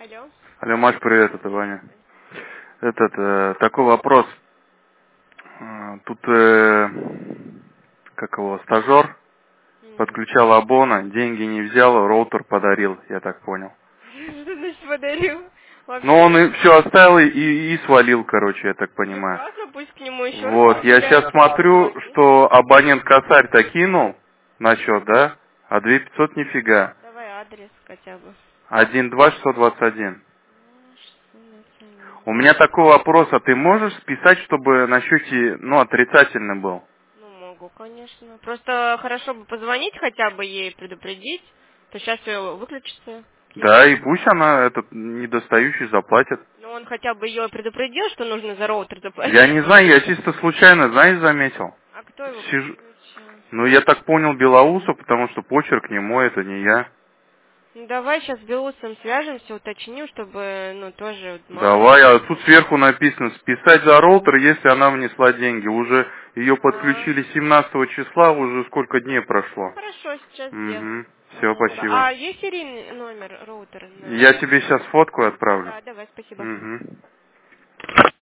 Алло. Алло, Маш, привет, это Ваня. Такой вопрос. Тут, как его, стажер М. подключал Абона, деньги не взял, роутер подарил, я так понял. Что значит подарил? Но он Вообще, и все оставил и свалил, короче, я так ну понимаю. классно, пусть к нему еще раз Вот, я сейчас обязательно смотрю, позвонит. что абонент косарь-то кинул на счет, да? А 2500 нифига. Давай адрес хотя бы. 12621. 621. У меня такой вопрос, а ты можешь списать, чтобы на счете, ну, отрицательный был? Ну, могу, конечно. Просто хорошо бы позвонить хотя бы ей, предупредить, то сейчас все выключится к Да, ему. и пусть она этот недостающий заплатит. Но он хотя бы ее предупредил, что нужно за роутер Я заплатить. не знаю, я чисто случайно, знаешь, заметил. А кто его Сижу. подключил? Ну, я так понял Белоусов, потому что почерк не мой, это не я. Ну, давай сейчас с Белусом свяжемся, уточним, чтобы, ну, тоже, вот, мало ли. Давай, а тут сверху написано списать за роутер, если она внесла деньги. Уже ее А, подключили 17 числа, уже сколько дней прошло. хорошо, сейчас сделаем. Угу. Все, Спасибо. спасибо. А есть серийный номер роутера на... Я тебе сейчас фотку отправлю. Да, давай, спасибо. Угу.